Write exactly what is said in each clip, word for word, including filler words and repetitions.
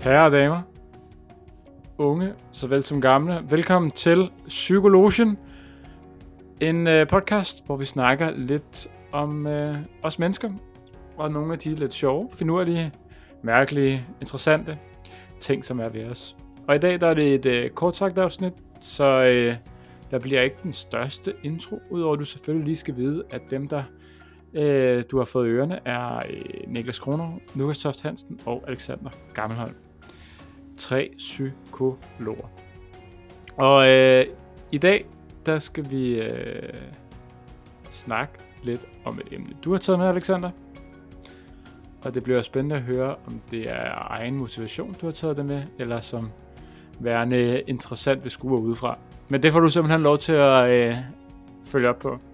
Herrer og damer, unge såvel som gamle, velkommen til Psykologien, en øh, podcast, hvor vi snakker lidt om øh, os mennesker, og nogle af de lidt sjove, finurlige, mærkelige, interessante ting, som er ved os. Og i dag der er det et øh, kort sagt afsnit, så øh, der bliver ikke den største intro, udover at du selvfølgelig lige skal vide, at dem, der øh, du har fået ørerne, er øh, Niklas Kronov, Lukas Toft Hansen og Alexander Gammelholm. Tre psykologer. Og øh, i dag, der skal vi øh, snakke lidt om et emne, du har taget med, Alexander. Og det bliver spændende at høre, om det er egen motivation, du har taget det med, eller som værende interessant ved skuer udefra. Men det får du simpelthen lov til at øh, følge op på.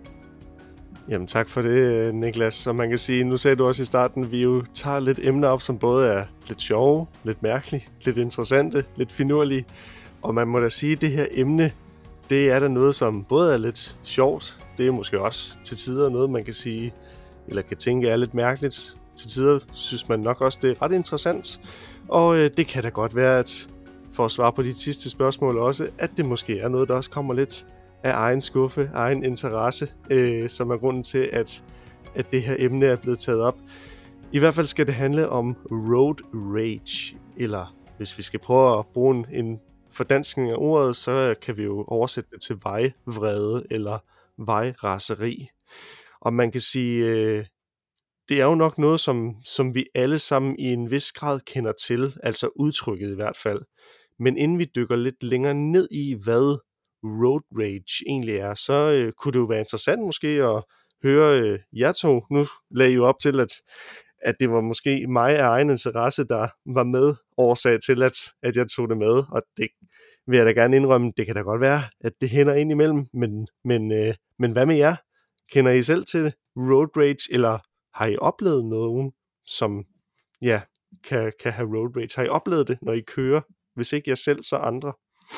Jamen tak for det, Niklas. Som man kan sige, nu sagde du også i starten, vi jo tager lidt emner op, som både er lidt sjove, lidt mærkelige, lidt interessante, lidt finurlige. Og man må da sige, at det her emne, det er da noget, som både er lidt sjovt. Det er måske også til tider noget, man kan sige, eller kan tænke er lidt mærkeligt. Til tider synes man nok også, det er ret interessant. Og øh, det kan da godt være, at for at svare på de sidste spørgsmål også, at det måske er noget, der også kommer lidt af egen skuffe, egen interesse, øh, som er grunden til, at, at det her emne er blevet taget op. I hvert fald skal det handle om road rage, eller hvis vi skal prøve at bruge en, en fordanskning af ordet, så kan vi jo oversætte det til vejvrede eller vejraseri. Og man kan sige, øh, det er jo nok noget, som, som vi alle sammen i en vis grad kender til, altså udtrykket i hvert fald. Men inden vi dykker lidt længere ned i, hvad road rage egentlig er, så øh, kunne det jo være interessant måske at høre øh, jer to. Nu lagde I jo op til, at, at det var måske mig af egen interesse, der var med årsag til, at, at jeg tog det med, og det vil jeg da gerne indrømme, det kan da godt være, at det hænder ind imellem, men, men, øh, men hvad med jer? Kender I selv til road rage, eller har I oplevet nogen, som ja, kan, kan have road rage? Har I oplevet det, når I kører? Hvis ikke jeg selv, så andre.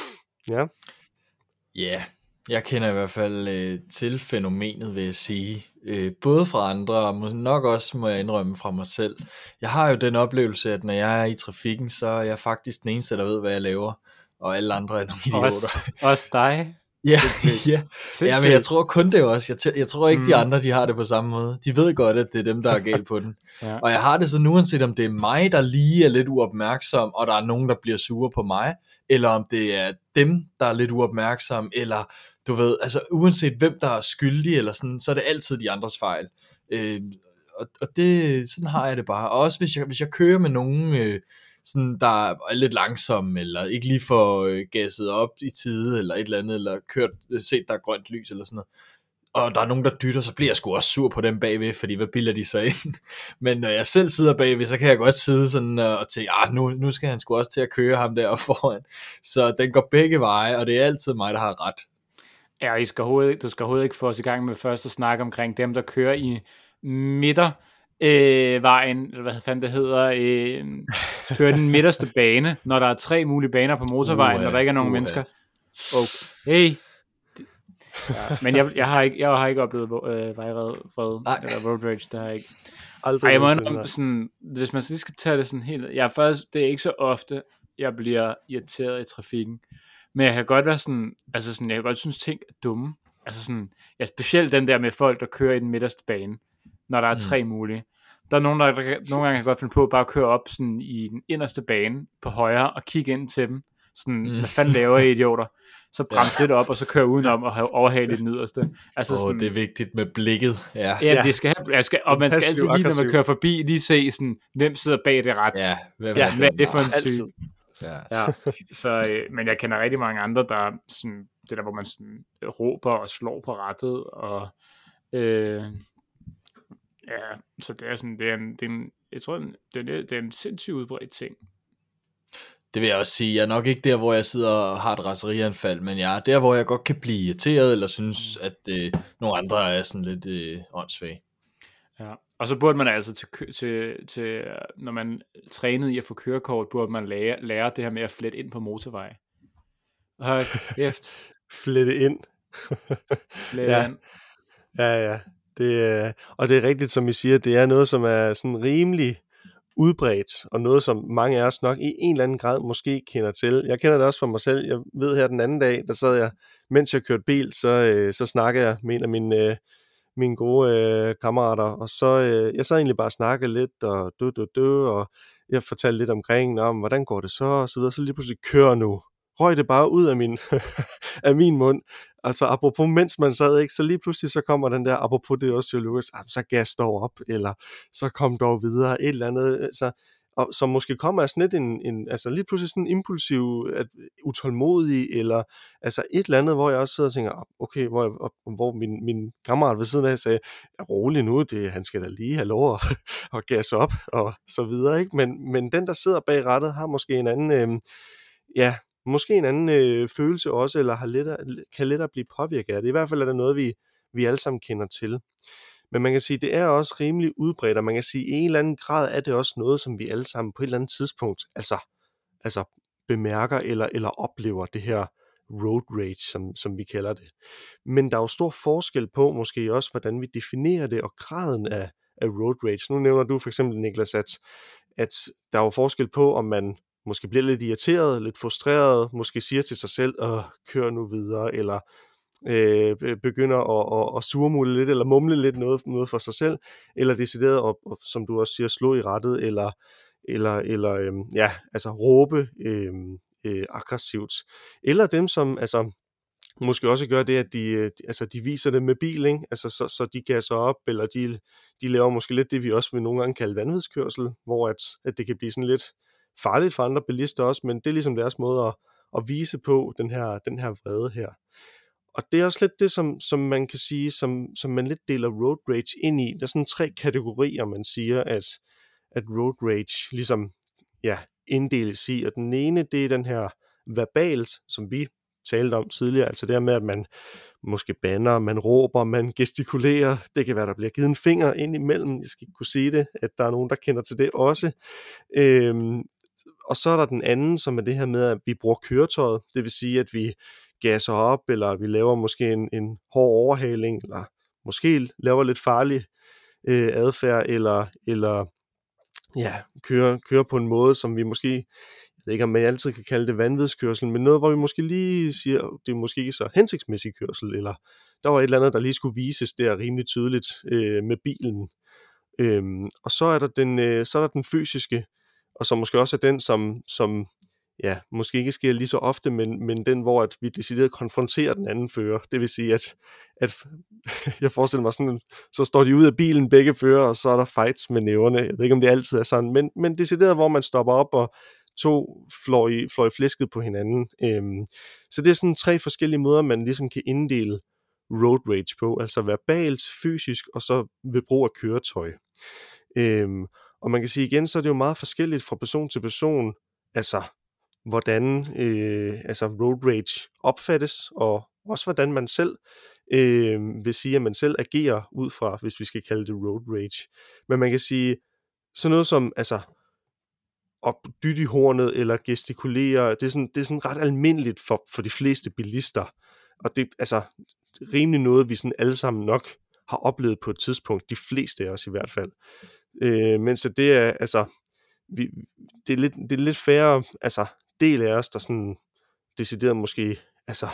Ja. Ja, yeah, jeg kender i hvert fald øh, til fænomenet, vil jeg sige. Øh, både fra andre, og nok også, må jeg indrømme, fra mig selv. Jeg har jo den oplevelse, at når jeg er i trafikken, så er jeg faktisk den eneste, der ved, hvad jeg laver. Og alle andre er nogle idioter. Også, også dig? Ja, ja. Ja, men jeg tror kun det også. Jeg, t- jeg tror ikke, mm. de andre de har det på samme måde. De ved godt, at det er dem, der er galt på den. Ja. Og jeg har det sådan, uanset om det er mig, der lige er lidt uopmærksom, og der er nogen, der bliver sure på mig, eller om det er dem, der er lidt uopmærksom, eller du ved, altså uanset hvem, der er skyldig, eller sådan, så er det altid de andres fejl. Øh, og, og det, sådan har jeg det bare. Og også hvis jeg, hvis jeg kører med nogen... Øh, sådan der er lidt langsom, eller ikke lige får øh, gasset op i tide, eller et eller andet, eller kørt, set der er grønt lys, eller sådan noget, og der er nogen, der dytter, så bliver jeg sgu også sur på dem bagved, fordi hvad bilder de sig ind? Men når jeg selv sidder bagved, så kan jeg godt sidde sådan og tænke, ah, nu, nu skal han sgu også til at køre ham der foran. Så den går begge veje, og det er altid mig, der har ret. Ja, I skal hovedet, du skal overhovedet ikke få os i gang med først at snakke omkring dem, der kører i midter, Øh, vejen, eller hvad fanden det hedder, øh, kører den midterste bane, når der er tre mulige baner på motorvejen, uh, når der ikke er nogen uh, mennesker. Okay. Ja, men jeg, jeg, har ikke, jeg har ikke oplevet øh, vejrede eller road rage, det har jeg ikke. Aldrig. Ej, jeg må indrømme, sådan, hvis man skal tage det sådan helt, jeg er faktisk, det er ikke så ofte, jeg bliver irriteret i trafikken, men jeg kan godt være sådan, altså sådan, jeg kan godt synes ting er dumme, altså sådan, ja, specielt den der med folk, der kører i den midterste bane, når der er mm. tre mulige. Der er nogen, der, der nogle gange kan godt finde på at bare køre op sådan i den inderste bane på højre og kigge ind til dem. Sådan, mm. hvad fanden laver I, idioter? Så bremse ja. lidt op, og så køre udenom og have overhalet den yderste. Altså, oh, sådan, det er vigtigt med blikket. Ja, ja, det skal have, jeg skal, og man skal altid lige, når man kører forbi, lige se, sådan, hvem sidder bag det ret. Ja, hvem ja, hvad er det for en type? Ja. Ja. Så, øh, men jeg kender rigtig mange andre, der sådan, det der, hvor man sådan, råber og slår på rettet, og øh, ja, så det er sådan, det er en, det er en jeg tror, det er, det er en sindssygt udbredt ting. Det vil jeg også sige, jeg er nok ikke der, hvor jeg sidder og har et raserianfald, men jeg er der, hvor jeg godt kan blive irriteret, eller synes, at øh, nogle andre er sådan lidt øh, åndssvage. Ja, og så burde man altså til, til, til, når man trænede i at få kørekort, burde man lære, lære det her med at flette ind på motorvej. Hold kæft. Flette ind. Flette ja. ind. Ja, ja. Det, og det er rigtigt, som I siger, det er noget, som er sådan rimelig udbredt, og noget, som mange af os nok i en eller anden grad måske kender til. Jeg kender det også for mig selv. Jeg ved her den anden dag, der sad jeg, mens jeg kørte bil, så, øh, så snakkede jeg med en af mine, øh, mine gode øh, kammerater, og så øh, jeg sad egentlig bare og snakkede lidt, og du, du, du, og jeg fortalte lidt omkring, om hvordan går det så, og så videre, så lige pludselig kører nu. Røg det bare ud af min, af min mund. Altså apropos, mens man sad, ikke, så lige pludselig så kommer den der, apropos det også jo Lukas, så gas dog op, eller så kom dog videre, et eller andet, altså, og som måske kommer af sådan lidt en, en, altså lige pludselig sådan en impulsiv, at, utålmodig, eller altså et eller andet, hvor jeg også sidder og tænker, okay, hvor, jeg, hvor min, min kammerat ved siden af sagde, ja, rolig nu, det, han skal da lige have lov at, at gas op, og så videre, ikke, men, men den, der sidder bag rattet, har måske en anden, øh, ja, måske en anden øh, følelse også, eller har lettere, kan lettere blive påvirket af det. I hvert fald er det noget, vi, vi alle sammen kender til. Men man kan sige, det er også rimelig udbredt, og man kan sige, i en eller anden grad er det også noget, som vi alle sammen på et eller andet tidspunkt altså, altså bemærker eller, eller oplever det her road rage, som, som vi kalder det. Men der er jo stor forskel på måske også, hvordan vi definerer det, og graden af, af road rage. Nu nævner du for eksempel, Niklas, at, at der er jo forskel på, om man måske bliver lidt irriteret, lidt frustreret, måske siger til sig selv, åh, kør nu videre, eller øh, begynder at, at, at surmule lidt, eller mumle lidt noget, noget for sig selv, eller decideret at, at, som du også siger, slå i rettet, eller, eller, eller øh, ja, altså råbe øh, øh, aggressivt. Eller dem, som altså måske også gør det, at de, altså, de viser det med bil, ikke? Altså, så, så de gasser op, eller de, de laver måske lidt det, vi også vil nogle gange kalde vanvidskørsel, hvor at, at det kan blive sådan lidt farligt for andre bilister også, men det er ligesom deres måde at, at vise på den her, den her vrede her. Og det er også lidt det, som, som man kan sige, som, som man lidt deler road rage ind i. Der er sådan tre kategorier, man siger, at, at road rage ligesom ja, inddeles i. Og den ene, det er den her verbalt, som vi talte om tidligere, altså det med, at man måske banner, man råber, man gestikulerer, det kan være, der bliver givet en finger ind imellem, jeg skal ikke kunne sige det, at der er nogen, der kender til det også. Øhm, og så er der den anden, som er det her med, at vi bruger køretøjet, det vil sige, at vi gasser op, eller vi laver måske en, en hård overhaling, eller måske laver lidt farlig øh, adfærd, eller, eller ja, kører, kører på en måde, som vi måske, jeg ved ikke om man altid kan kalde det vanvidskørsel, men noget, hvor vi måske lige siger, det er måske ikke så hensigtsmæssig kørsel, eller der var et eller andet, der lige skulle vises der rimelig tydeligt øh, med bilen. Øhm, og så er der den, øh, så er der den fysiske, og som måske også er den, som, som ja, måske ikke sker lige så ofte, men, men den, hvor at vi decideret konfronterer den anden fører. Det vil sige, at, at jeg forestiller mig sådan, så står de ud af bilen, begge fører, og så er der fights med næverne. Jeg ved ikke, om det altid er sådan, men, men decideret, hvor man stopper op, og to flår i, flår i flæsket på hinanden. Øhm, så det er sådan tre forskellige måder, man ligesom kan inddele road rage på, altså verbalt, fysisk, og så ved brug af køretøj. Øhm, og man kan sige igen, så er det jo meget forskelligt fra person til person, altså hvordan øh, altså road rage opfattes, og også hvordan man selv øh, vil sige, at man selv agerer ud fra, hvis vi skal kalde det road rage. Men man kan sige, sådan noget som altså at dytte i hornet eller gestikulere, det er sådan, det er sådan ret almindeligt for, for de fleste bilister, og det er altså rimelig noget, vi sådan alle sammen nok har oplevet på et tidspunkt, de fleste af os i hvert fald. Øh, mens det er altså vi, det er lidt, det er lidt færre altså del af os, der sådan decideret måske altså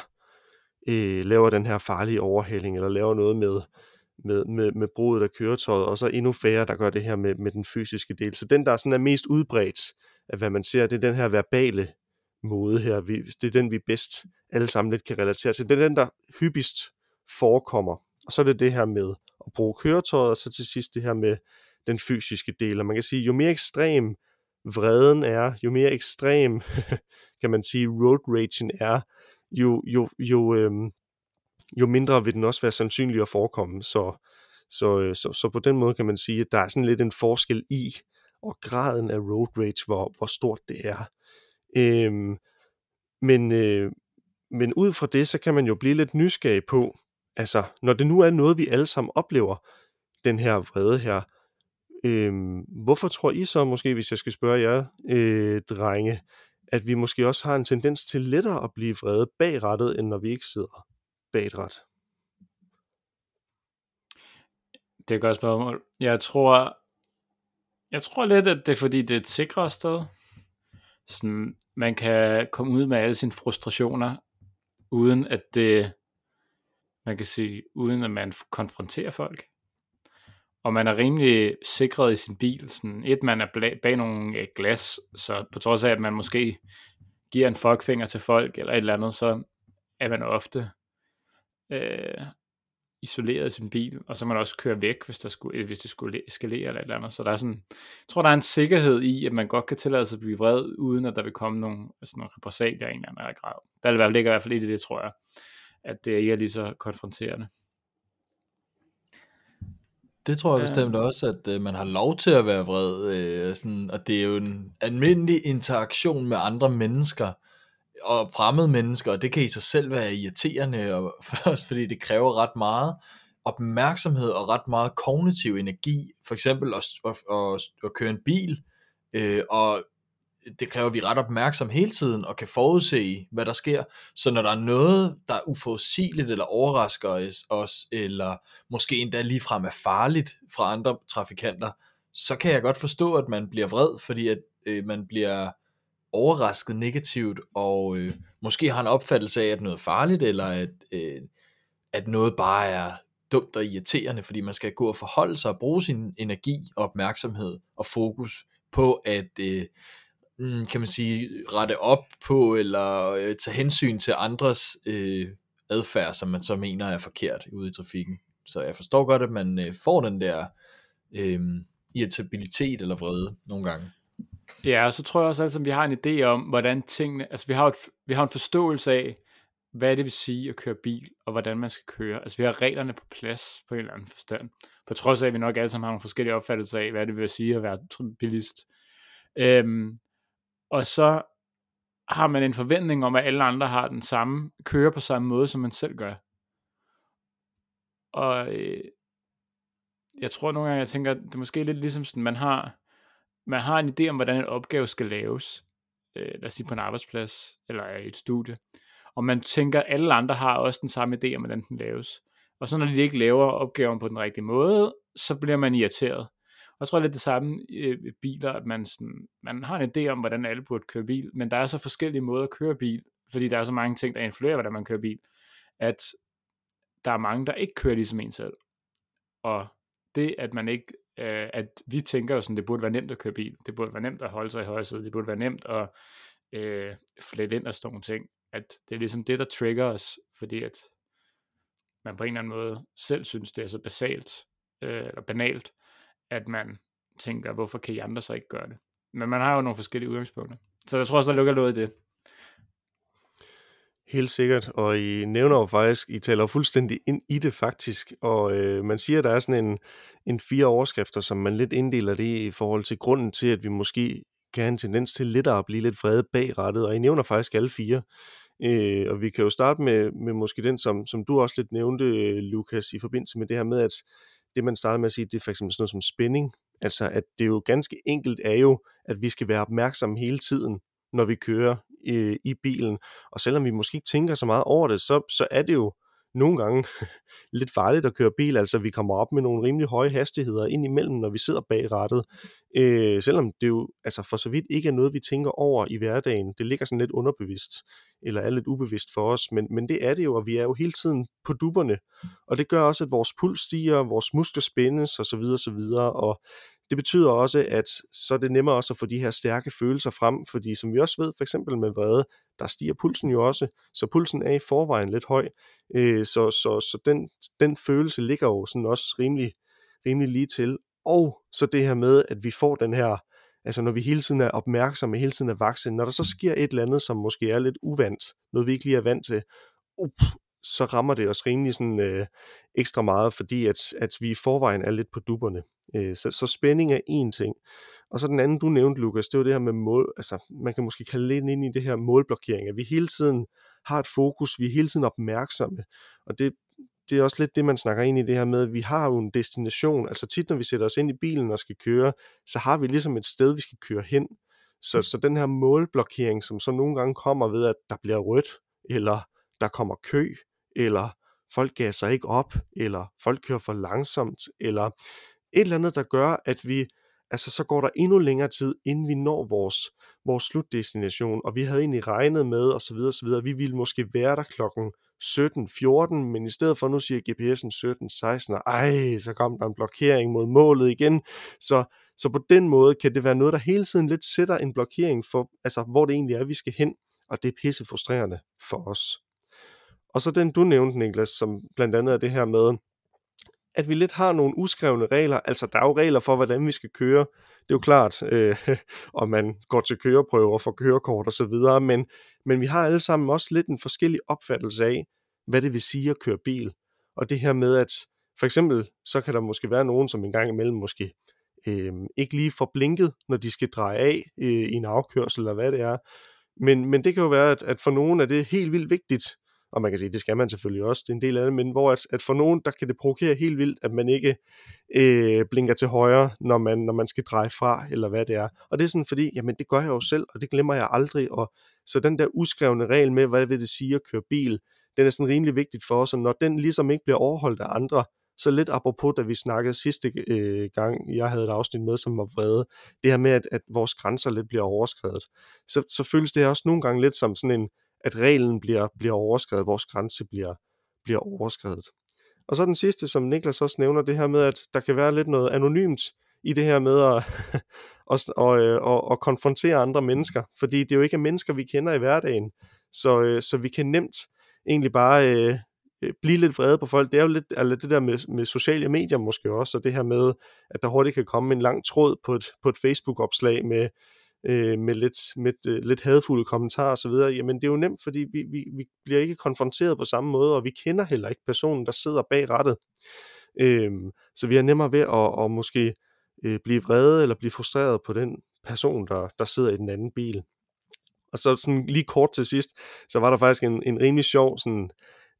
øh, laver den her farlige overhaling, eller laver noget med med, med, med bruget af køretøjet, og så endnu færre, der gør det her med, med den fysiske del. Så den, der sådan er mest udbredt af, hvad man ser, det er den her verbale måde her. Vi, det er den, vi bedst alle sammen lidt kan relatere til. Det er den, der hyppigst forekommer. Og så er det det her med at bruge køretøjet, og så til sidst det her med den fysiske del. Og man kan sige, jo mere ekstrem vreden er, jo mere ekstrem, kan man sige, road ragen er, jo, jo, jo, øhm, jo mindre vil den også være sandsynlig at forekomme. Så, så, så, så på den måde kan man sige, at der er sådan lidt en forskel i, og graden af road rage, hvor, hvor stort det er. Øhm, men, øh, men ud fra det, så kan man jo blive lidt nysgerrig på, altså når det nu er noget, vi alle sammen oplever, den her vrede her, øhm, hvorfor tror I så måske, hvis jeg skal spørge jer, øh, drenge, at vi måske også har en tendens til lettere at blive vrede bag rattet, end når vi ikke sidder bag et rat? Det er et godt spørgsmål. Jeg tror, Jeg tror lidt, at det er fordi, det er et sikrere sted. Sådan, man kan komme ud med alle sine frustrationer, uden at det, man kan sige, uden at man konfronterer folk. Og man er rimelig sikret i sin bil. Sådan, et, man er bag nogle glas, så på trods af, at man måske giver en fuckfinger til folk, eller et eller andet, så er man ofte øh, isoleret i sin bil, og så man også køre væk, hvis, der skulle, hvis det skulle eskalere eller et eller andet. Så der er sådan, jeg tror, der er en sikkerhed i, at man godt kan tillade sig at blive vred, uden at der vil komme nogle, sådan nogle repressalier i en eller anden grad. Der ligger i hvert fald i det, tror jeg, at det ikke er lige så konfronterende. Det tror jeg bestemt ja. også, at øh, man har lov til at være vred, øh, sådan, og det er jo en almindelig interaktion med andre mennesker, og fremmede mennesker, og det kan i sig selv være irriterende, og først fordi det kræver ret meget opmærksomhed og ret meget kognitiv energi, for eksempel at, at, at, at køre en bil, øh, og det kræver, at vi er ret opmærksom hele tiden, og kan forudse, hvad der sker, så når der er noget, der er uforudsigeligt, eller overrasker os, eller måske endda ligefrem er farligt fra andre trafikanter, så kan jeg godt forstå, at man bliver vred, fordi at øh, man bliver overrasket negativt, og øh, måske har en opfattelse af, at noget er farligt, eller at, øh, at noget bare er dumt og irriterende, fordi man skal gå og forholde sig og bruge sin energi og opmærksomhed og fokus på at, øh, kan man sige, rette op på, eller øh, tage hensyn til andres øh, adfærd, som man så mener er forkert ude i trafikken. Så jeg forstår godt, at man øh, får den der øh, irritabilitet eller vrede nogle gange. Ja, og så tror jeg også altid, at vi har en idé om, hvordan tingene, altså vi har, et, vi har en forståelse af, hvad det vil sige at køre bil, og hvordan man skal køre. Altså vi har reglerne på plads på en eller anden forstand. På trods af, at vi nok alle sammen har nogle forskellige opfattelser af, hvad det vil sige at være bilist. Øhm, og så har man en forventning om, at alle andre har den samme, kører på samme måde, som man selv gør. Og øh, jeg tror nogle gange, jeg tænker, det er måske lidt ligesom sådan, man har, man har en idé om, hvordan en opgave skal laves. Øh, lad os sige på en arbejdsplads, eller i et studie. Og man tænker, at alle andre har også den samme idé om, hvordan den laves. Og så når de ikke laver opgaven på den rigtige måde, så bliver man irriteret. Og jeg tror lidt det samme i biler, at man, sådan, man har en idé om, hvordan alle burde køre bil, men der er så forskellige måder at køre bil, fordi der er så mange ting, der influerer, hvordan man kører bil, at der er mange, der ikke kører ligesom en selv. Og det, at man ikke, øh, at vi tænker jo sådan, det burde være nemt at køre bil, det burde være nemt at holde sig i højsædet, det burde være nemt at øh, flette ind og sådan nogle ting, at det er ligesom det, der trigger os, fordi at man på en eller anden måde selv synes, det er så basalt, øh, eller banalt, at man tænker, hvorfor kan I andre så ikke gøre det? Men man har jo nogle forskellige udgangspunkter. Så jeg tror også, der lukker noget i det. Helt sikkert, og I nævner jo faktisk, I taler jo fuldstændig ind i det faktisk, og øh, man siger, at der er sådan en, en fire overskrifter, som man lidt inddeler det i forhold til grunden til, at vi måske kan have en tendens til lidt at blive lidt vrede bagrettet, og I nævner faktisk alle fire. Øh, og vi kan jo starte med, med måske den, som, som du også lidt nævnte, Lukas, i forbindelse med det her med, at det man starter med at sige, det er for eksempel sådan noget som spænding. Altså at det jo ganske enkelt er jo, at vi skal være opmærksomme hele tiden, når vi kører i, i bilen. Og selvom vi måske ikke tænker så meget over det, så, så er det jo nogle gange lidt farligt at køre bil. Altså vi kommer op med nogle rimelig høje hastigheder ind imellem, når vi sidder bag rattet. Øh, selvom det jo altså for så vidt ikke er noget, vi tænker over i hverdagen. Det ligger sådan lidt underbevidst, eller er lidt ubevidst for os. Men, men det er det jo, og vi er jo hele tiden på dupperne. Og det gør også, at vores puls stiger, vores muskler spændes osv. osv. Og det betyder også, at så er det nemmere også at få de her stærke følelser frem, fordi som vi også ved, for eksempel med vrede, der stiger pulsen jo også, så pulsen er i forvejen lidt høj, øh, så, så, så den, den følelse ligger jo sådan også rimelig, rimelig lige til. Og så det her med, at vi får den her, altså når vi hele tiden er opmærksomme, hele tiden er vakse, når der så sker et eller andet, som måske er lidt uvant, noget vi ikke lige er vant til, up, så rammer det os rimelig sådan øh, ekstra meget, fordi at, at vi i forvejen er lidt på dupperne. Øh, så, så spænding er en ting. Og så den anden, du nævnte, Lukas, det var det her med mål, altså man kan måske kalde lidt ind i det her målblokering, at vi hele tiden har et fokus, vi er hele tiden opmærksomme, og det, det er også lidt det, man snakker ind i det her med, at vi har jo en destination, altså tit når vi sætter os ind i bilen og skal køre, så har vi ligesom et sted, vi skal køre hen, så, så den her målblokering, som så nogle gange kommer ved, at der bliver rødt, eller der kommer kø, eller folk gasser ikke op, eller folk kører for langsomt, eller et eller andet, der gør, at vi altså så går der endnu længere tid, inden vi når vores, vores slutdestination, og vi havde egentlig regnet med, og så videre, og så videre, vi ville måske være der klokken sytten fjorten, men i stedet for, nu siger G P S'en sytten seksten, og ej, så kom der en blokering mod målet igen, så, så på den måde kan det være noget, der hele tiden lidt sætter en blokering for, altså hvor det egentlig er, vi skal hen, og det er pisse frustrerende for os. Og så den, du nævnte, Niklas, som blandt andet er det her med, at vi lidt har nogle uskrevne regler, altså der er jo regler for, hvordan vi skal køre, det er jo klart, øh, om man går til køreprøver og får kørekort og så videre, men, men vi har alle sammen også lidt en forskellig opfattelse af, hvad det vil sige at køre bil. Og det her med, at for eksempel, så kan der måske være nogen, som en gang imellem måske øh, ikke lige får blinket, når de skal dreje af øh, i en afkørsel, eller hvad det er. Men, men det kan jo være, at, at for nogen er det helt vildt vigtigt, og man kan sige, det skal man selvfølgelig også, det er en del af det, men hvor at, at for nogen, der kan det provokere helt vildt, at man ikke øh, blinker til højre, når man, når man skal dreje fra, eller hvad det er. Og det er sådan fordi, jamen det gør jeg jo selv, og det glemmer jeg aldrig, og så den der uskrevne regel med, hvad vil det sige at køre bil, den er sådan rimelig vigtigt for os, og når den ligesom ikke bliver overholdt af andre, så lidt apropos, da vi snakkede sidste øh, gang, jeg havde et afsnit med, som var vrede, det her med, at, at vores grænser lidt bliver overskredet, så, så føles det også nogle gange lidt som sådan en, at reglen bliver, bliver overskredet, vores grænse bliver, bliver overskredet. Og så den sidste, som Niklas også nævner, det her med, at der kan være lidt noget anonymt i det her med at, at, at, at, at konfrontere andre mennesker, fordi det jo ikke er mennesker, vi kender i hverdagen, så, så vi kan nemt egentlig bare øh, blive lidt vrede på folk. Det er jo lidt altså det der med, med sociale medier måske også, og det her med, at der hurtigt kan komme en lang tråd på et, på et Facebook-opslag med Øh, med lidt, med, øh, lidt hadfulde kommentarer og så videre, jamen det er jo nemt, fordi vi, vi, vi bliver ikke konfronteret på samme måde, og vi kender heller ikke personen, der sidder bag rattet. Øh, så vi er nemmere ved at, at måske øh, blive vrede eller blive frustreret på den person, der, der sidder i den anden bil. Og så sådan lige kort til sidst, så var der faktisk en, en rimelig sjov sådan,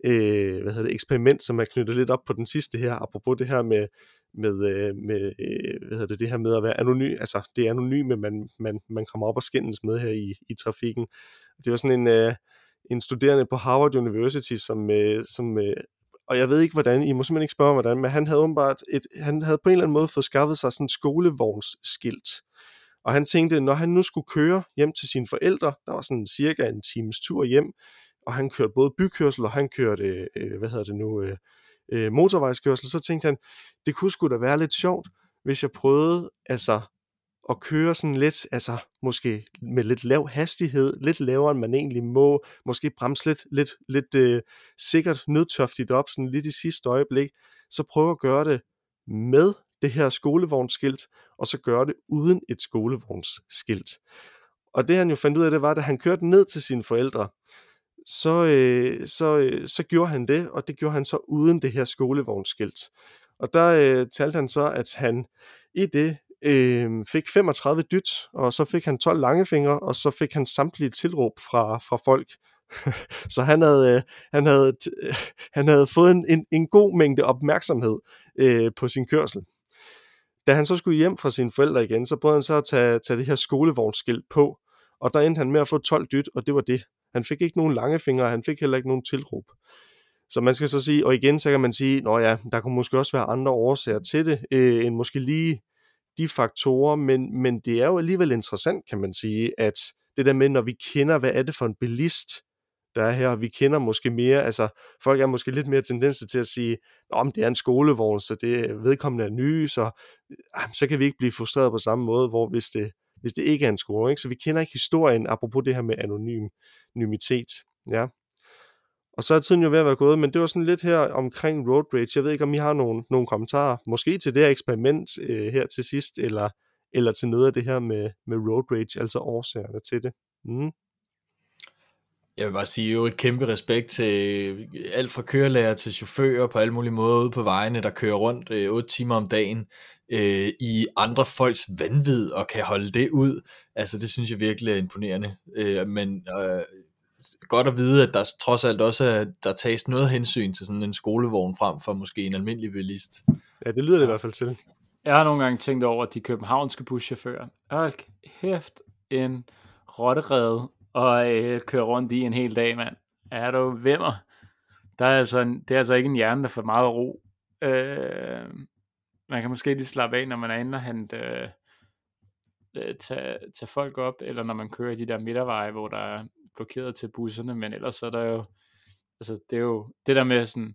øh, hvad hedder det, eksperiment, som er knyttet lidt op på den sidste her, apropos det her med med, med hvad hedder det, det her med at være anonym, altså det er anonyme, man, man, man kommer op og skændes med her i, i trafikken. Det var sådan en, øh, en studerende på Harvard University, som, øh, som øh, og jeg ved ikke hvordan, I må simpelthen ikke spørge hvordan, men han havde åbenbart et, han havde på en eller anden måde fået skaffet sig sådan et skolevognsskilt. Og han tænkte, når han nu skulle køre hjem til sine forældre, der var sådan cirka en times tur hjem, og han kørte både bykørsel, og han kørte, øh, hvad hedder det nu, øh, øh, motorvejskørsel, så tænkte han, det kunne sgu da være lidt sjovt, hvis jeg prøvede, altså, at køre sådan lidt, altså, måske med lidt lav hastighed, lidt lavere, end man egentlig må, måske bremse lidt, lidt, lidt øh, sikkert nødtørftigt op, sådan lidt i sidste øjeblik, så prøve at gøre det med det her skolevognsskilt, og så gøre det uden et skolevognsskilt. Og det han jo fandt ud af, det var, at han kørte ned til sine forældre, så, øh, så, øh, så gjorde han det, og det gjorde han så uden det her skolevognsskilt. Og der øh, talte han så, at han i det øh, fik femogtredive dyt, og så fik han tolv langefingre, og så fik han samtlige tilråb fra, fra folk. Så han havde, øh, han, havde, øh, han havde fået en, en, en god mængde opmærksomhed øh, på sin kørsel. Da han så skulle hjem fra sine forældre igen, så prøvede han så at tage, tage det her skolevognsskilt på, og der endte han med at få tolv dyt, og det var det. Han fik ikke nogen lange fingre, og han fik heller ikke nogen tilråb. Så man skal så sige, og igen så kan man sige, nå ja, der kunne måske også være andre årsager til det, øh, end måske lige de faktorer, men, men det er jo alligevel interessant, kan man sige, at det der med, når vi kender, hvad er det for en bilist, der er her, vi kender måske mere, altså folk er måske lidt mere tendens til at sige, nå, men det er en skolevogn, så det vedkommende er nye, så, øh, så kan vi ikke blive frustreret på samme måde, hvor hvis det, hvis det ikke er en skole, ikke? Så vi kender ikke historien, apropos det her med anonymitet, ja. Og så er tiden jo ved at være gået, men det var sådan lidt her omkring road rage. Jeg ved ikke, om I har nogle, nogle kommentarer, måske til det her eksperiment øh, her til sidst, eller, eller til noget af det her med, med road rage, altså årsagerne til det. Mm. Jeg vil bare sige jo et kæmpe respekt til alt fra kørelærer til chauffører på alle mulige måder ude på vejene, der kører rundt øh, otte timer om dagen øh, i andre folks vanvid og kan holde det ud. Altså det synes jeg virkelig er imponerende. Øh, men øh, godt at vide, at der trods alt også er, der tages noget hensyn til sådan en skolevogn frem for måske en almindelig bilist. Ja, det lyder det i hvert fald til. Jeg har nogle gange tænkt over, at de københavnske buschauffører, hold kæft en rotterede og øh, køre rundt i en hel dag, mand. Er du vimmer? Der er altså en, det er altså ikke en hjerne, der får meget ro. Øh, man kan måske lige slappe af, når man er inde og hente, øh, øh, tage, tage folk op, eller når man kører i de der midterveje, hvor der er blokeret til busserne, men ellers så er der jo, altså det er jo, det der med sådan,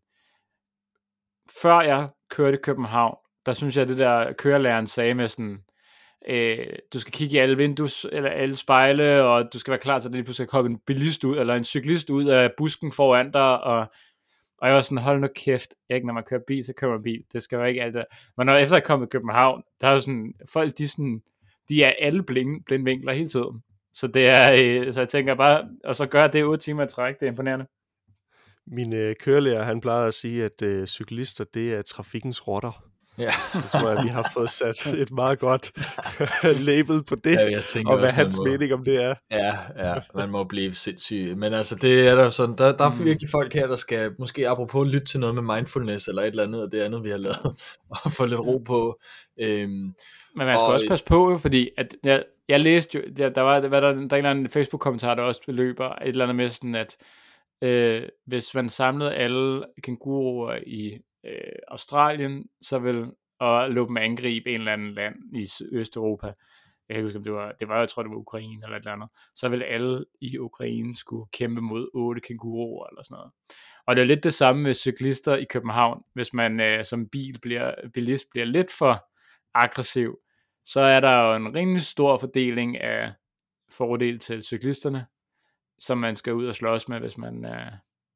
før jeg kørte i København, der synes jeg, det der kørelæreren sagde med sådan, øh, du skal kigge i alle vindues, eller alle spejle, og du skal være klar til, at der lige pludselig komme en bilist ud, eller en cyklist ud af busken foran dig, og, og jeg var sådan, hold nu kæft, ikke, når man kører bil, så kører man bil, det skal være ikke alt det. Men når efter jeg kom i København, der er jo sådan, folk, de, sådan, de er alle blind, blindvinkler hele tiden, så det er, øh, så jeg tænker bare, og så gør det otte timer i træk, det er imponerende. Min øh, kørelærer, han plejede at sige, at øh, cyklister, det er trafikkens rotter. Ja. Jeg tror, at vi har fået sat et meget godt label på det, ja, jeg tænker og hvad også, hans må... mening om det er. Ja, ja, man må blive sindssyg. Men altså, det er der sådan, der, der er mm. virkelig folk her, der skal måske apropos lytte til noget med mindfulness, eller et eller andet af det andet, vi har lavet, og få lidt ro på. Øhm, Men man skal og... også passe på, fordi at jeg, jeg læste jo, der, der var der, der, der en eller anden Facebook-kommentar, der også beløber et eller andet med sådan, at øh, hvis man samlede alle kænguruer i øh, Australien, så vil og lå dem angribe en eller anden land i Østeuropa. Jeg kan huske, om det var, det var, jeg tror, det var Ukraine eller et eller andet. Så vil alle i Ukraine skulle kæmpe mod otte kænguruer eller sådan noget. Og det er lidt det samme med cyklister i København. Hvis man øh, som bil bliver, bilist bliver lidt for aggressiv, så er der jo en rimelig stor fordeling af fordel til cyklisterne, som man skal ud og slås med, hvis man, øh,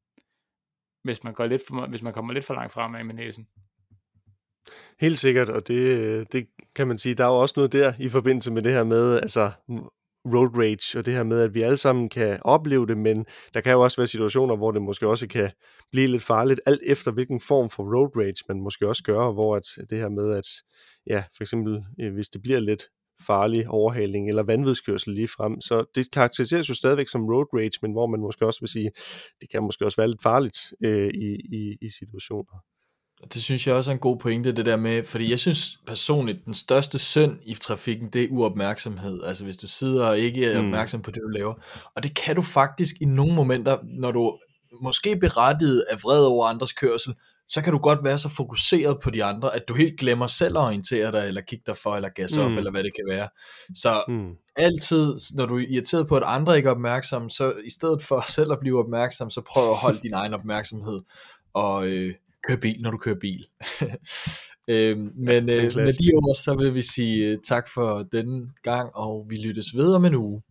hvis man, går lidt for, hvis man kommer lidt for langt fremad med næsen. Helt sikkert, og det, det kan man sige, der er jo også noget der i forbindelse med det her med, altså road rage, og det her med, at vi alle sammen kan opleve det, men der kan jo også være situationer, hvor det måske også kan blive lidt farligt, alt efter hvilken form for road rage man måske også gør, hvor at det her med, at ja, for eksempel, hvis det bliver lidt farlig overhaling eller vanvidskørsel lige frem, så det karakteriseres jo stadigvæk som road rage, men hvor man måske også vil sige, det kan måske også være lidt farligt øh, i, i, i situationer. Det synes jeg også er en god pointe, det der med, fordi jeg synes personligt, den største synd i trafikken, det er uopmærksomhed. Altså hvis du sidder og ikke er opmærksom på det, du laver. Og det kan du faktisk i nogle momenter, når du måske berettiget er vred over andres kørsel, så kan du godt være så fokuseret på de andre, at du helt glemmer selv at orientere dig, eller kigge dig for, eller gas op, mm. eller hvad det kan være. Så mm. altid, når du er irriteret på, at andre ikke er opmærksomme, så i stedet for selv at blive opmærksom, så prøv at holde din egen opmærksomhed, og øh, kør bil, når du kører bil. øhm, men ja, øh, med de ord, så vil vi sige uh, tak for denne gang, og vi lyttes videre om en uge.